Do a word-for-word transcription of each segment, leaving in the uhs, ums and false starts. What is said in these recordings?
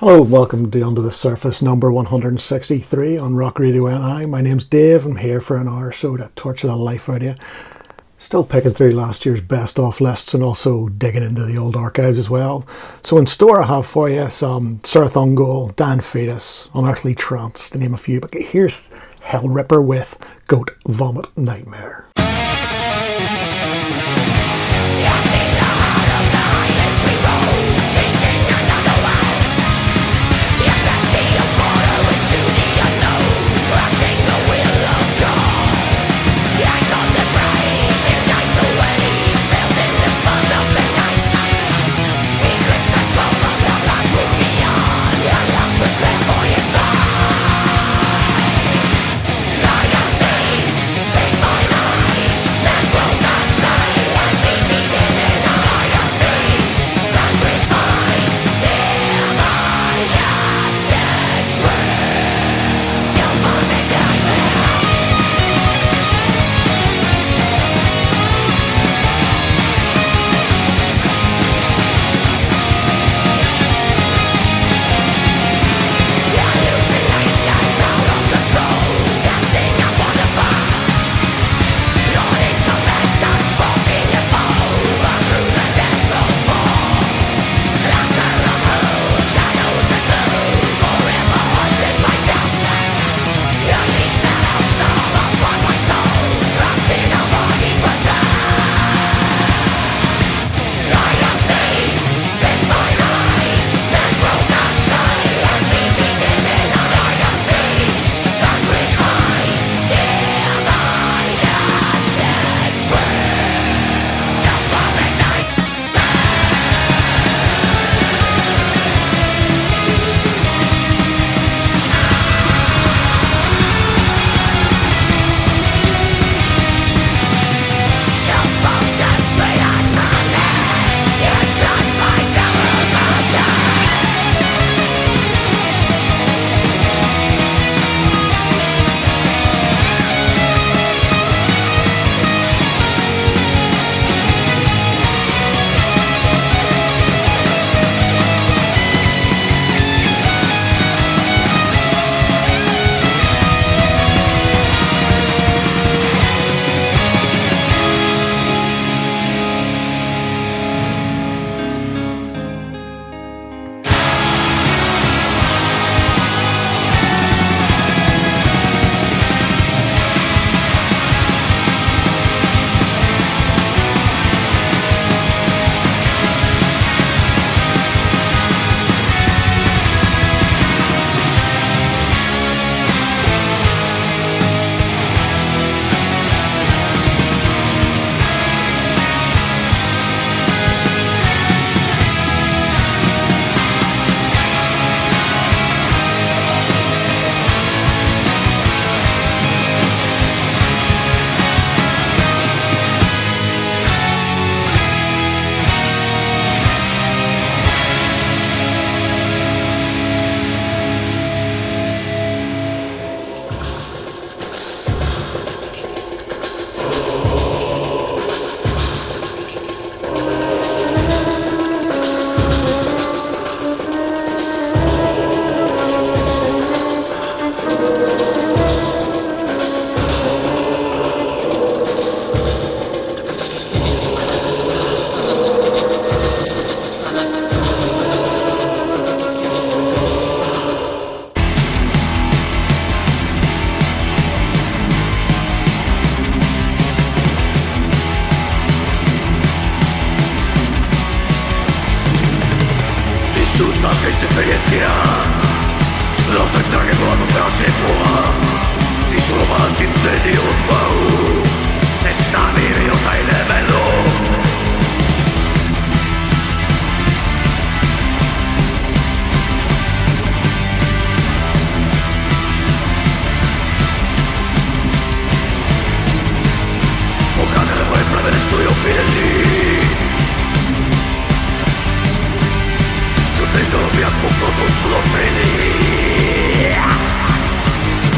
Hello, welcome to Under the Surface number one hundred sixty-three on Rock Radio N I. My name's Dave. I'm here for an hour or so to torture the life out of you. Still picking through last year's best of lists and also digging into the old archives as well. So in store I have for you some Cirith Ungol, Dan Fetus, Unearthly Trance, to name a few. But here's Hellripper with Goat Vomit Nightmare.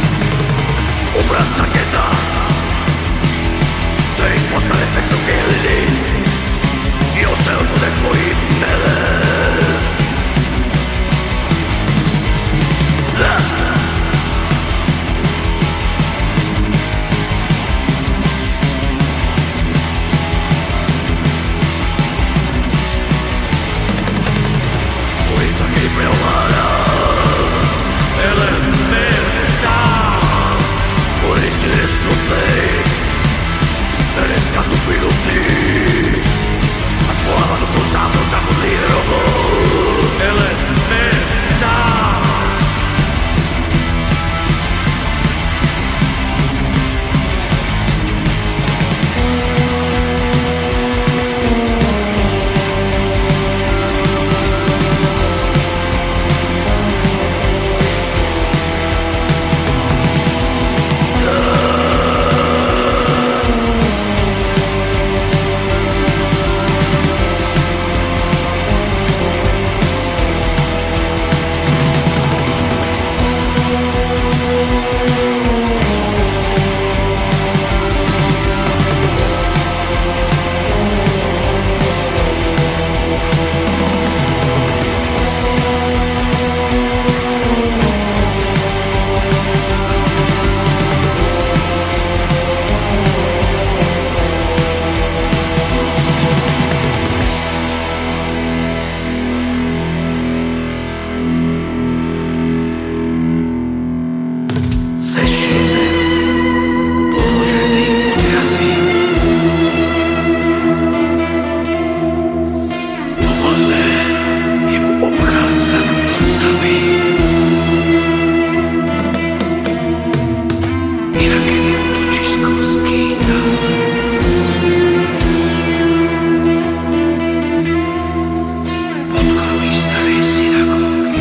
Ombra chaqueta, te imposta de texto que le ze šípem položený pod jazyk. Povolné je mu obchádzať nocami. Inakedy útočisko skýta. Podkroví starej synagógy.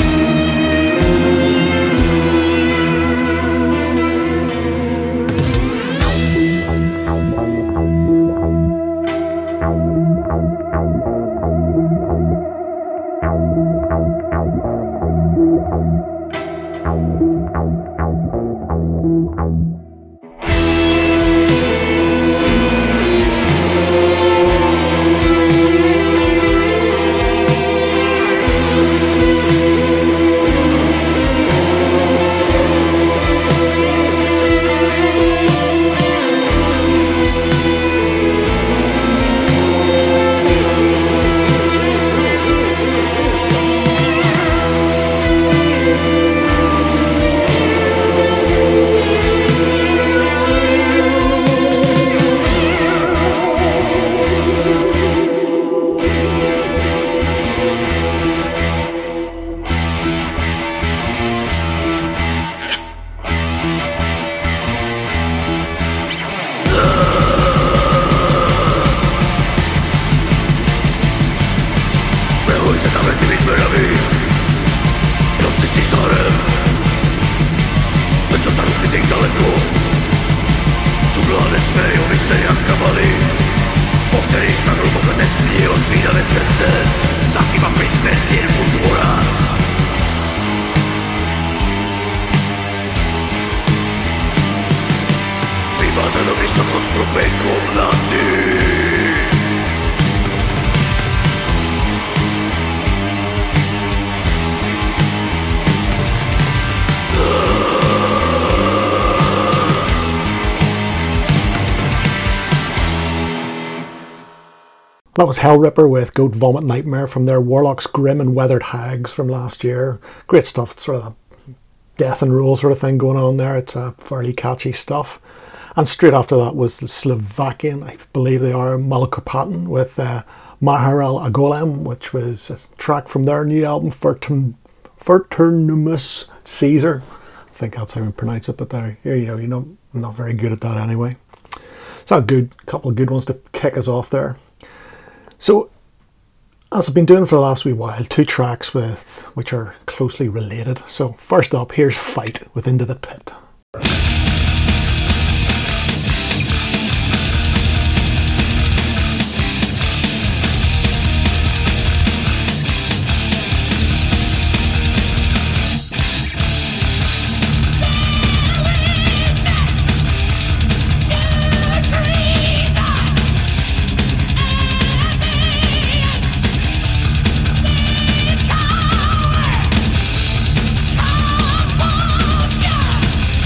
That was Hellripper with Goat Vomit Nightmare from their Warlock's Grim and Weathered Hags from last year. Great stuff, sort of death and rule sort of thing going on there. It's uh, fairly catchy stuff. And straight after that was the Slovakian, I believe they are, Malakopatin with uh, Maharal Agolem, which was a track from their new album, Verternumus Caesar. I think that's how we pronounce it, but there, you know, you know, I'm not very good at that anyway. So a good couple of good ones to kick us off there. So, as I've been doing for the last wee while, two tracks with which are closely related. So, first up, here's Fight with Into the Pit. Compulsion.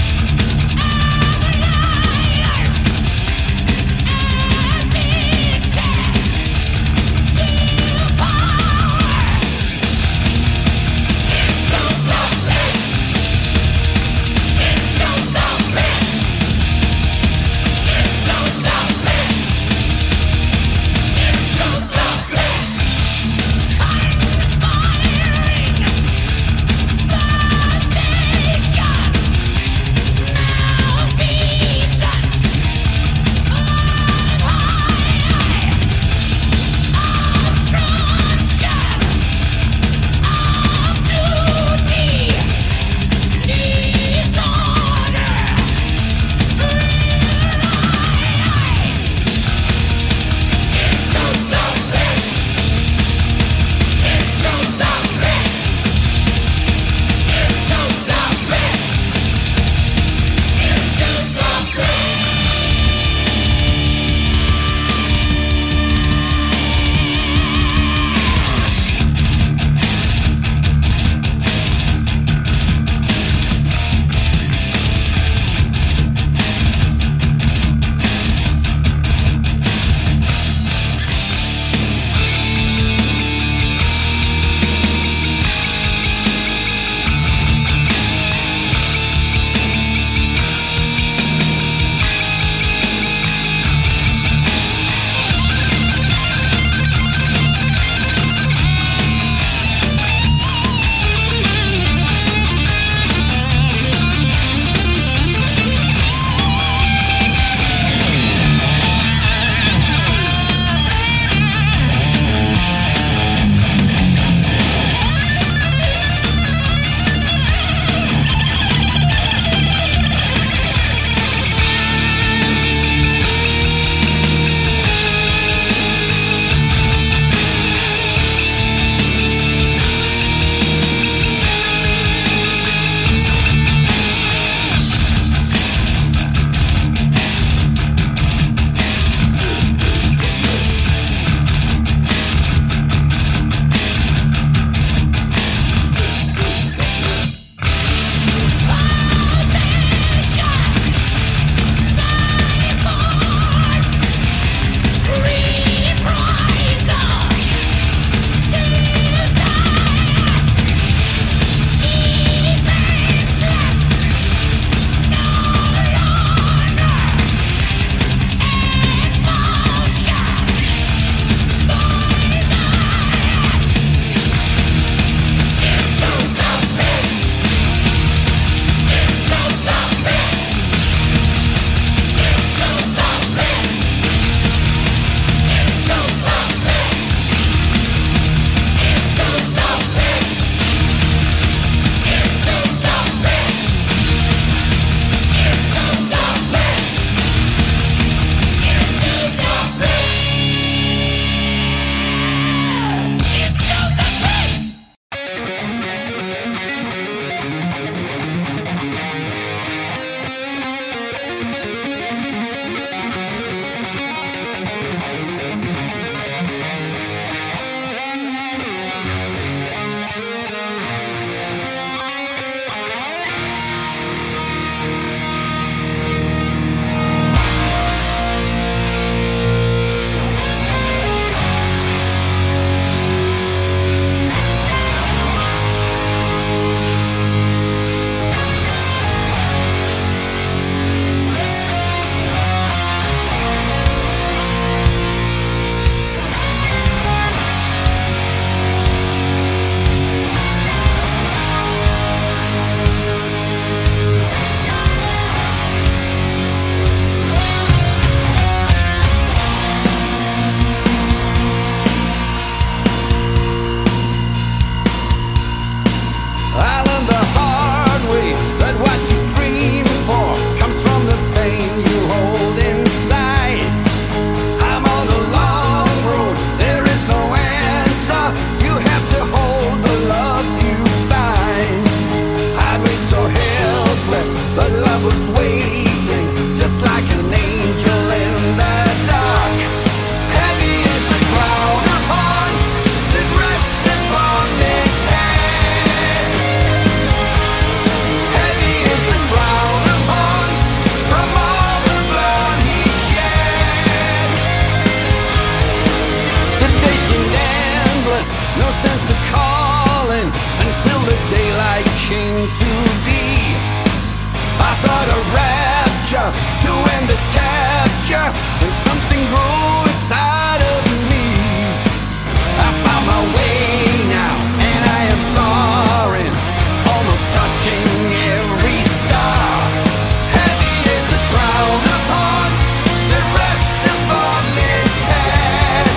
to be. I thought a rapture to end this capture, and something grew inside of me. I found my way now, and I am soaring, almost touching every star. Heavy is the crown of hearts that rests upon this head.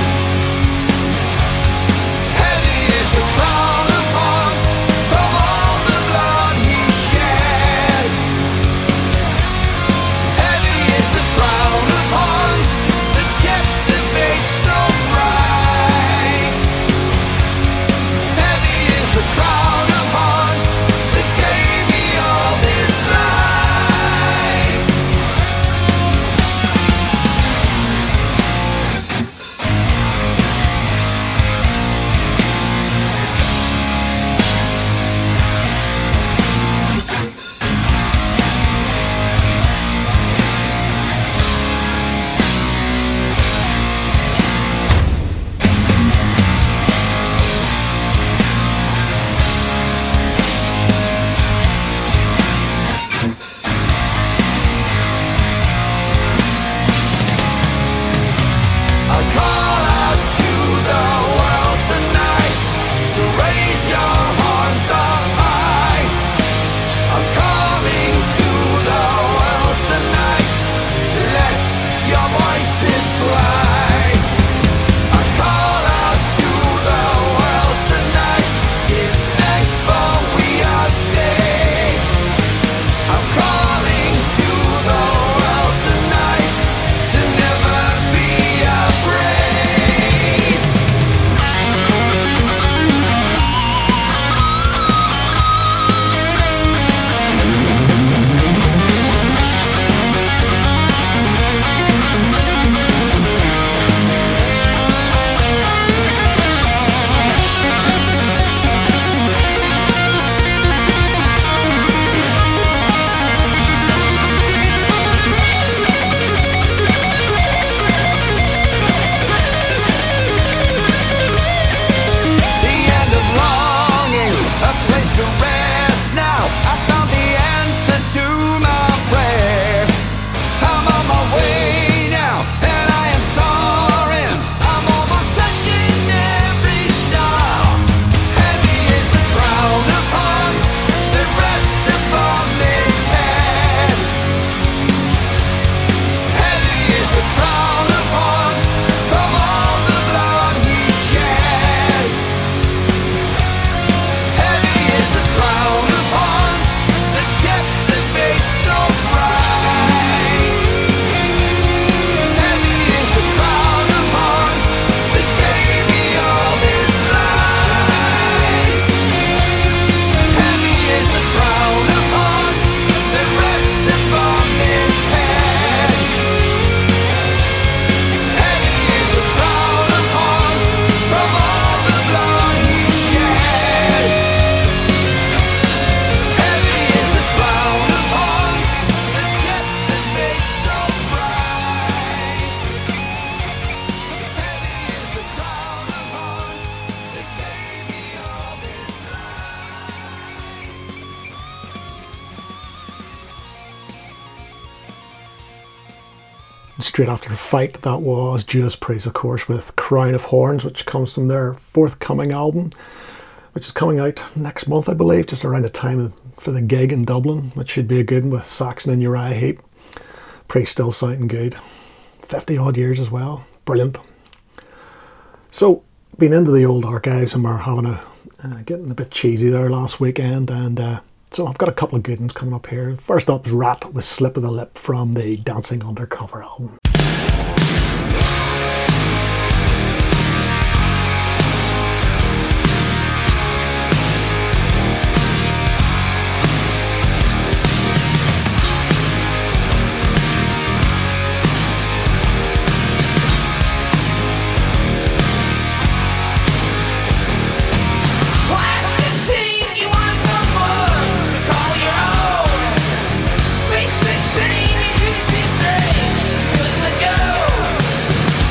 Heavy is the crown of hearts from all the blood he shed. Heavy is the crown of hearts that kept the faith so bright. Heavy is the crown of hearts that gave me all this life. I call out to the world tonight to raise your arms up high. I'm calling to the world tonight to let your voices fly. I call out to the world tonight, give thanks for we are saved. I'm calling to the world tonight to never be afraid. The end of longing, a place to rest now. I found the answer to my prayer. I'm on my way now, and I am soaring. I'm almost touching every star. Heavy is the crown of hearts that rests upon this head. Heavy is the crown of hearts from all the blood he shed. Heavy is the crown of hearts that kept the faith so bright. Heavy is the crown of hearts that gave me all this life. Heavy is the crown of hearts that rests upon this head. Heavy is the crown of hearts from all the blood he shed. Heavy is the crown of hearts that kept the faith so bright. Heavy is the crown of hearts that gave me all this And straight after the fight, that was Judas Priest, of course, with Crown of Horns, which comes from their forthcoming album, which is coming out next month, I believe, just around the time for the gig in Dublin, which should be a good one with Saxon and Uriah Heep. Priest still sounding good. fifty odd years as well. Brilliant. So, been into the old archives and we're having a uh, getting a bit cheesy there last weekend, and uh, so I've got a couple of good ones coming up here. First up is Rat with Slip of the Lip from the Dancing Undercover album. Why fifteen, you want someone to call your own? Sweet sixteen, you couldn't see straight, couldn't let go.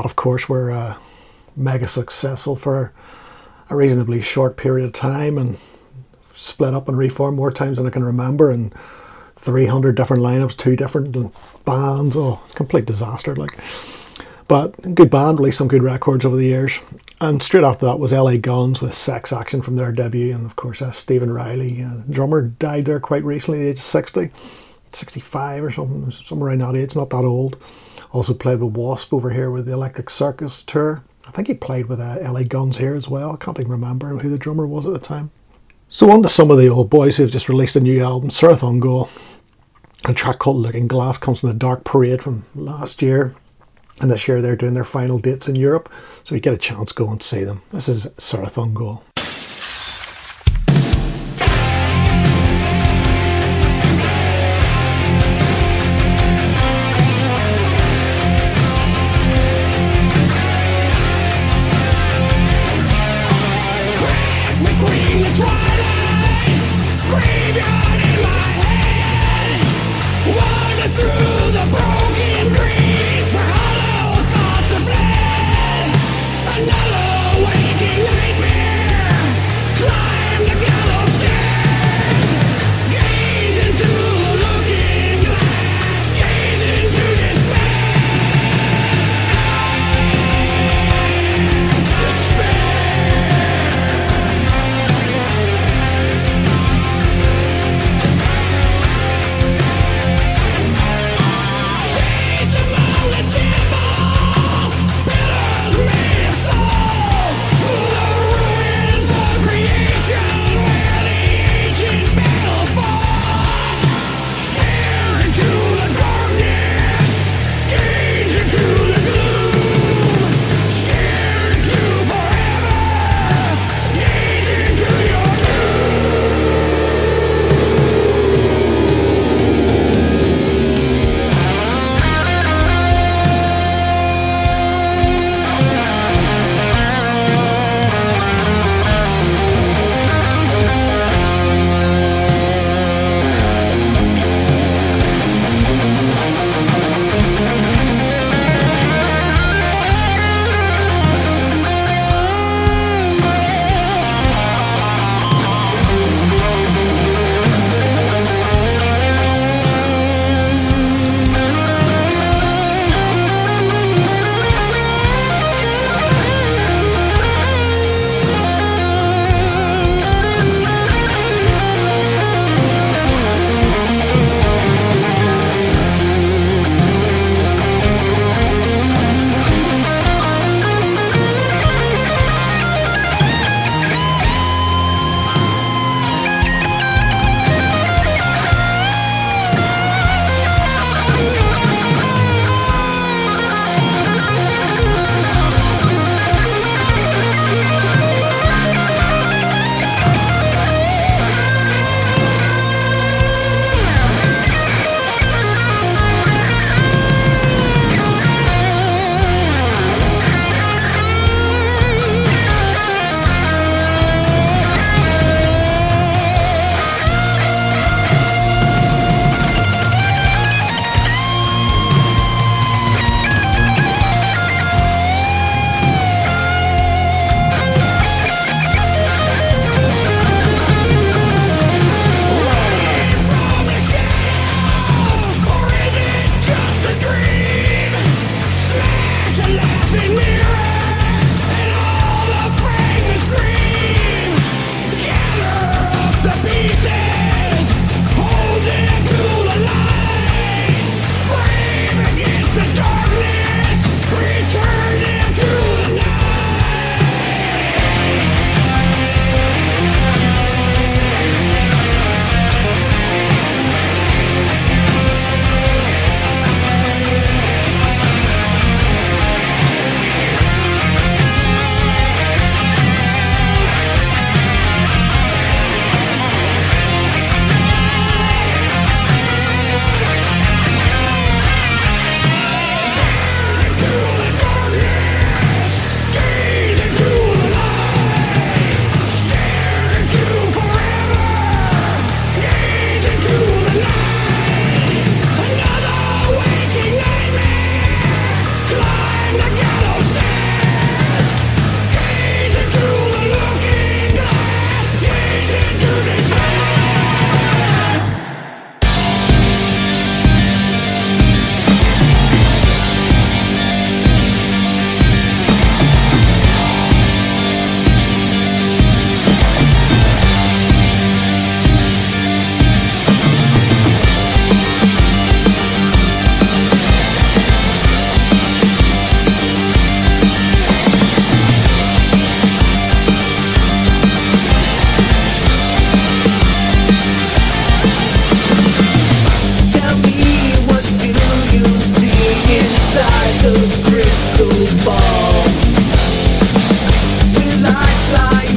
that, of course, were uh, mega successful for a reasonably short period of time and split up and reformed more times than I can remember, and three hundred different lineups, two different bands. Oh, complete disaster. Like, but good band, released some good records over the years. And straight after that was L A Guns with Sex Action from their debut, and of course uh, Stephen Riley, uh, drummer, died there quite recently, at the age of sixty, sixty-five or something, somewhere around that age, not that old. Also played with Wasp over here with the Electric Circus tour. I think he played with uh, L A Guns here as well. I can't even remember who the drummer was at the time. So on to some of the old boys who've just released a new album. Cirith Ungol, a track called Looking Glass, comes from the Dark Parade from last year. And this year they're doing their final dates in Europe, so you get a chance, go and see them. This is Cirith Ungol.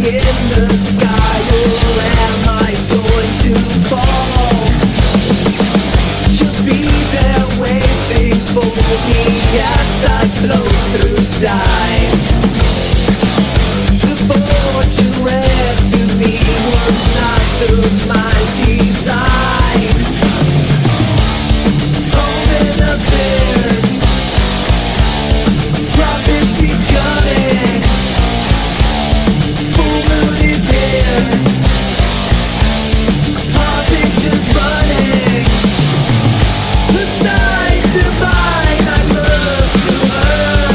in the sky, or am I going to fall? She'll be there waiting for me as I flow through time. The fortune read to me was not to my design. Open up ears, prophecy's coming, full moon is here, our picture's running, the sign divine, I look to her,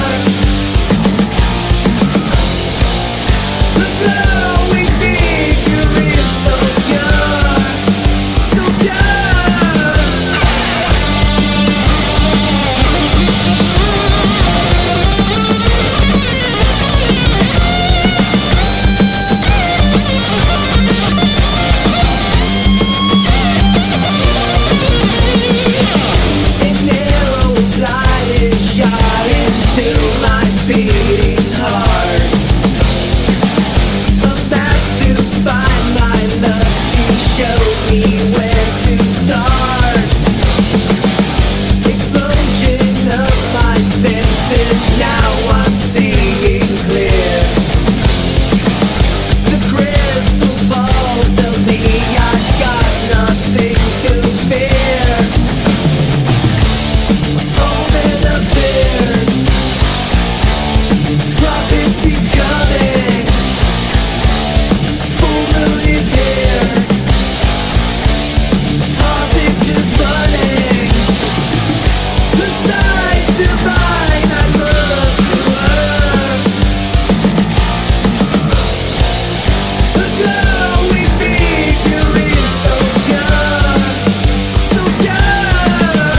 the glowing figure is so pure, so pure. A narrow light is shot into my beating heart. About to find my love, she showed me where to start. Explosion of my senses, now I'm seeing clear. The crystal ball tells me I've got nothing to fear. Open up ears, prophecy's coming, full moon is here, our picture's running, the sign divine, I look to her, the glowing figure is so pure, so pure.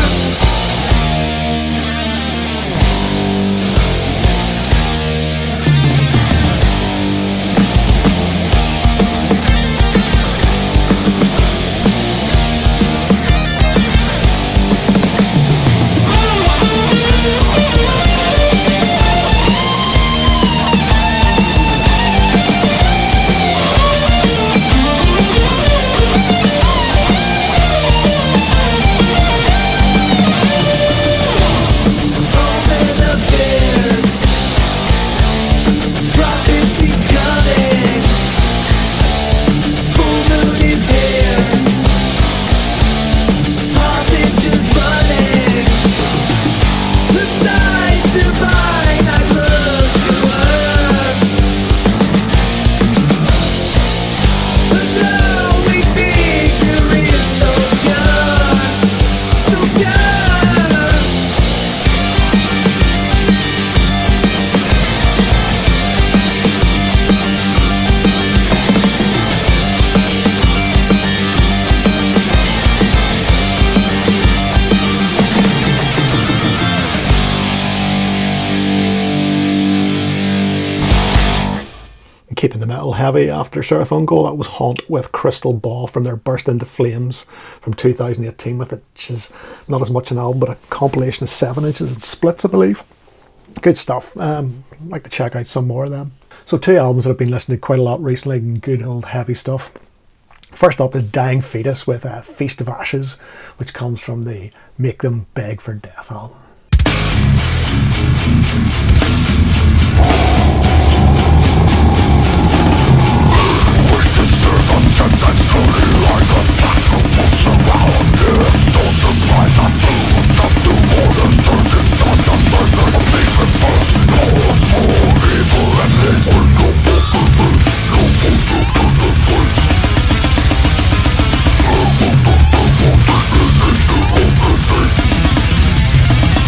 Open up ears, prophecy's coming, full moon is here, our picture's running, the sign divine, I look to her, the glowing figure is so pure, so pure. Keeping the metal heavy after Sarah Uncle, that was Haunt with Crystal Ball from their Burst Into Flames from two thousand eighteen, with it, which is not as much an album but a compilation of seven inches and splits, I believe. Good stuff. Um, I'd like to check out some more of them. So two albums that I've been listening to quite a lot recently, and good old heavy stuff. First up is Dying Fetus with uh, Feast of Ashes, which comes from the Make Them Beg for Death album. Thank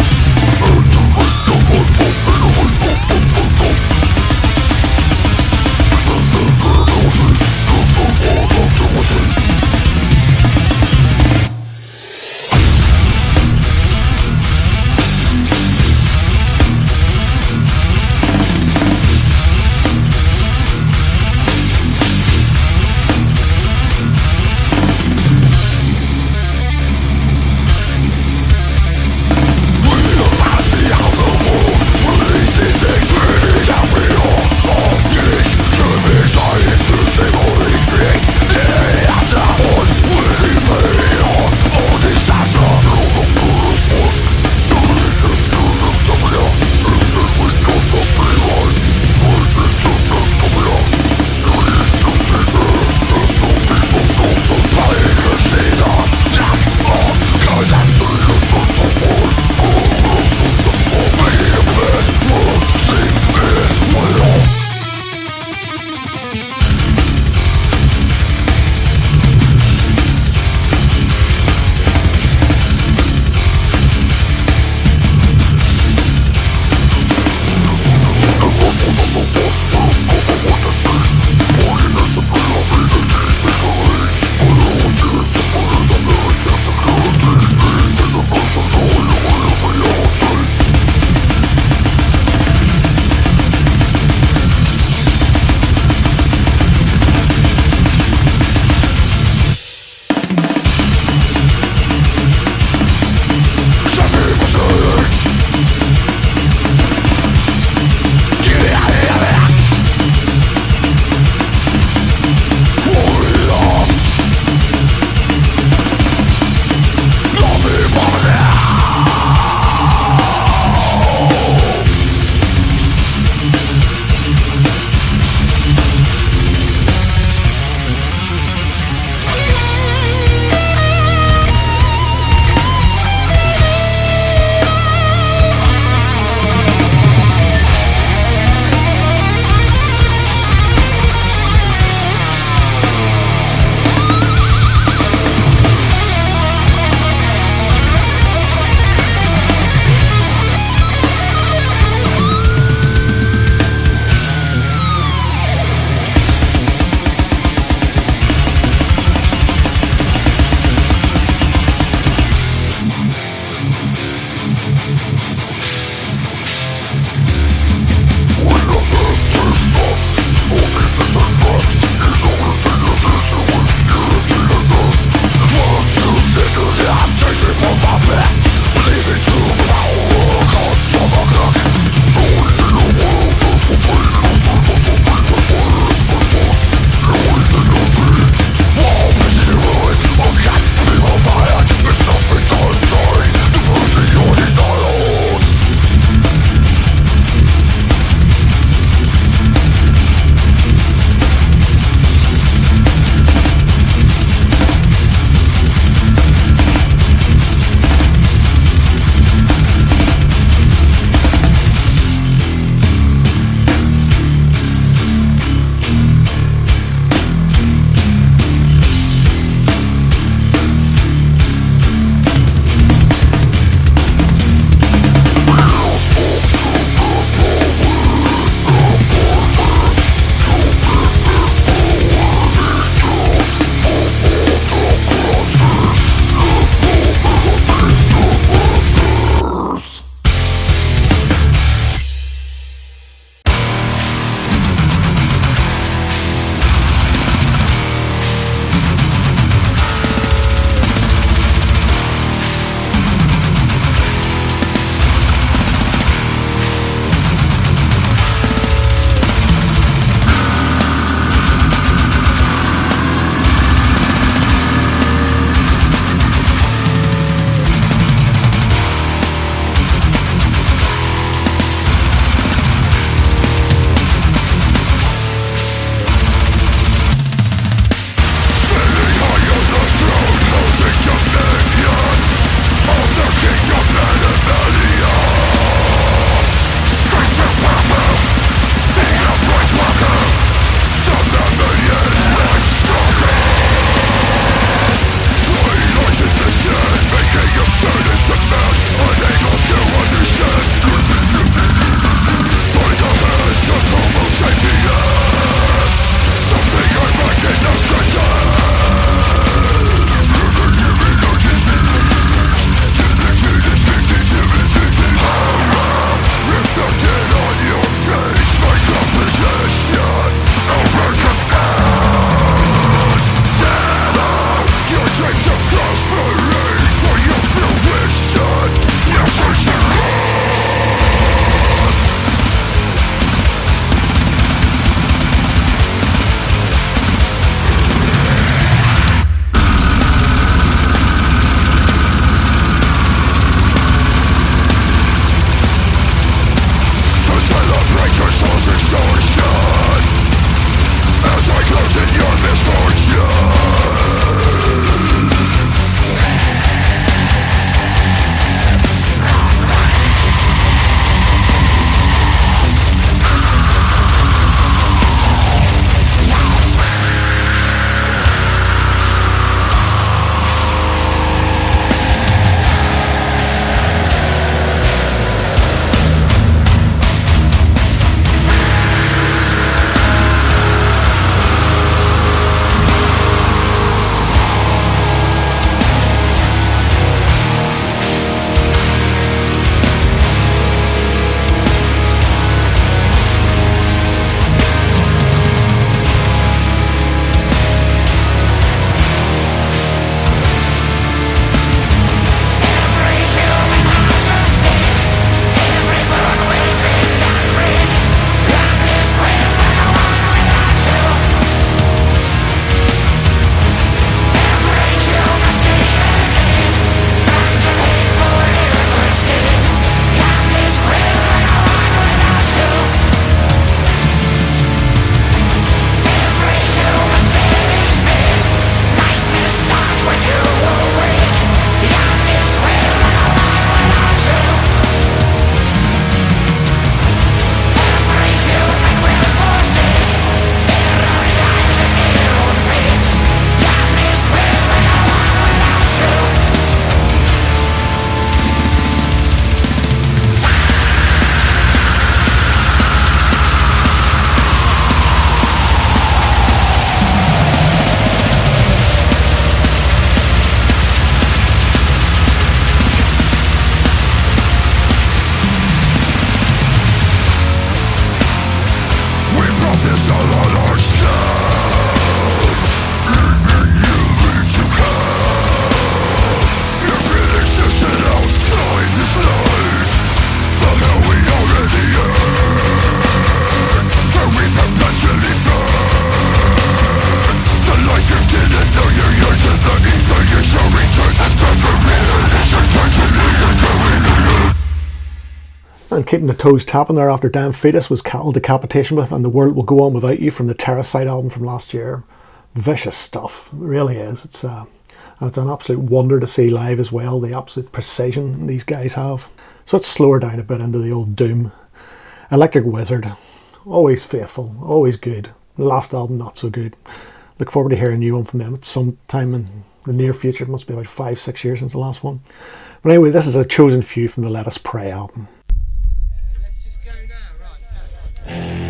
And Keeping the Toes Tapping there after Damn Fetus was Cattle Decapitation with And the World Will Go On Without You from the Terracite album from last year. Vicious stuff, it really is. It's uh, and it's an absolute wonder to see live as well, the absolute precision these guys have. So let's slow her down a bit into the old doom. Electric Wizard, always faithful, always good. The last album, not so good. Look forward to hearing a new one from them at some time in the near future. It must be about five, six years since the last one. But anyway, this is a chosen few from the Let Us Pray album. Let's just go now, right?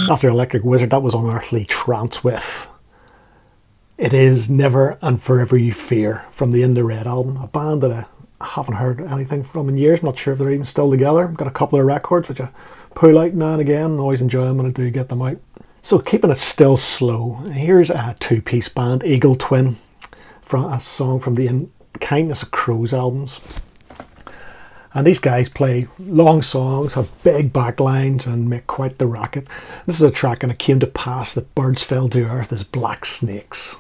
After Electric Wizard, that was Unearthly Trance with It Is Never and Forever You Fear from the In the Red album, a band that I haven't heard anything from in years. I'm not sure if they're even still together. Got a couple of records which I pull out now and again and always enjoy them when I do get them out. So keeping it still slow, here's a two-piece band, Eagle Twin, from a song from the In Kindness of Crows albums. And these guys play long songs, have big backlines and make quite the racket. This is a track and It Came to Pass that birds fell to earth as black snakes.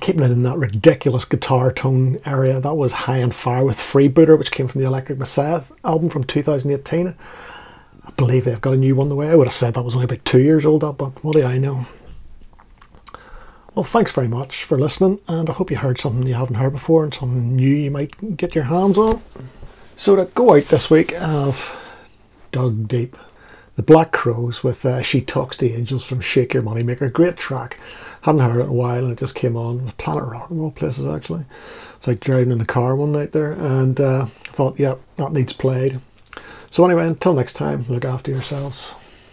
keeping it in that ridiculous guitar tone area, that was High and Fire with Freebooter, which came from the Electric Messiah album from two thousand eighteen. I believe they've got a new one the way. I would have said that was only about two years old, but what do I know? Well, thanks very much for listening, and I hope you heard something you haven't heard before and something new you might get your hands on. So to go out this week, I've dug deep. The Black Crowes with uh, She Talks to Angels from Shake Your Moneymaker. Great track. Hadn't heard it in a while and it just came on. Planet Rock of all places, actually. It's like driving in the car one night there and uh, thought, yeah, that needs played. So anyway, until next time, look after yourselves.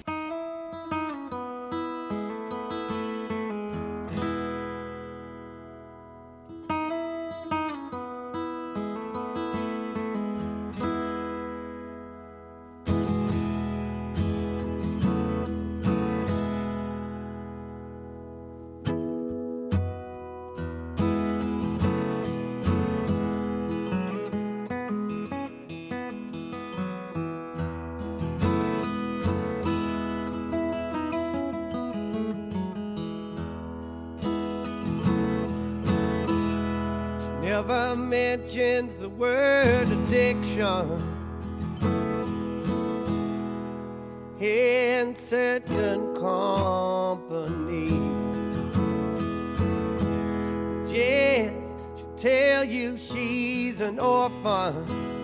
Never mentions the word addiction in certain company. Yes, she'll tell you she's an orphan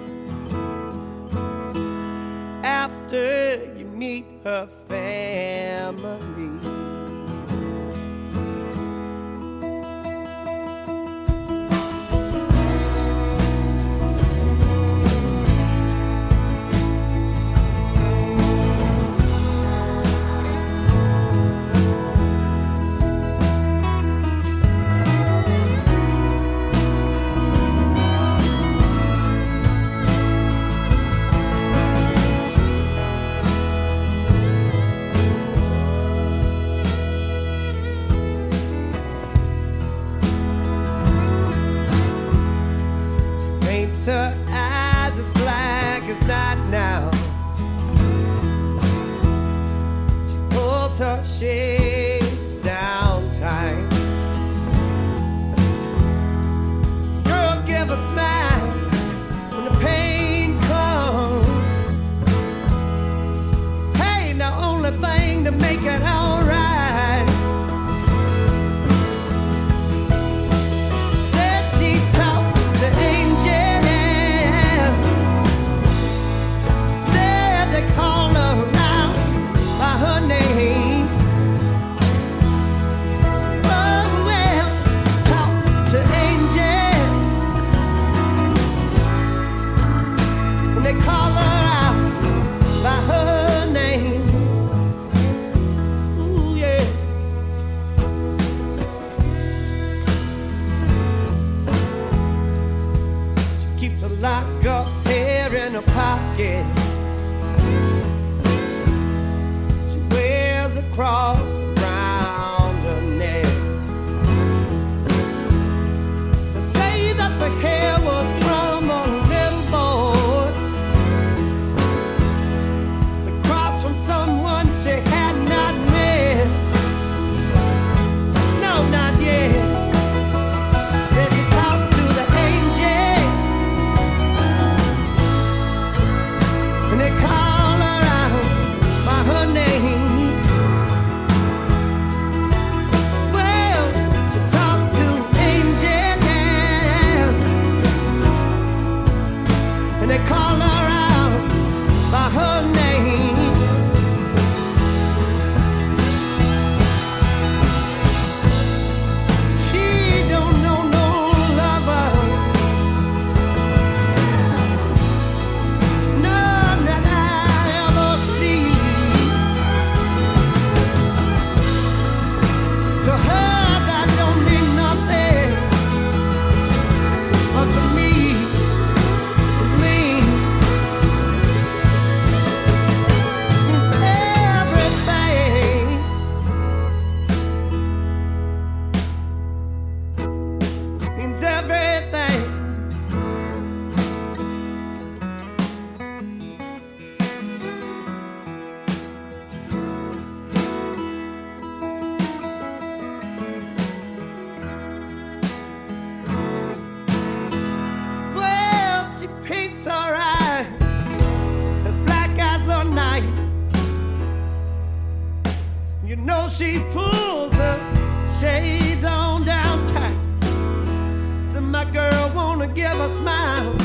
after you meet her family. Her eyes as black as night now. She pulls her shades down tight. Girl, give a smile when the pain comes. Hey, the only thing to make it alright. Call her out by her name. Ooh. know she pulls her shades on down tight. So my girl wanna give a smile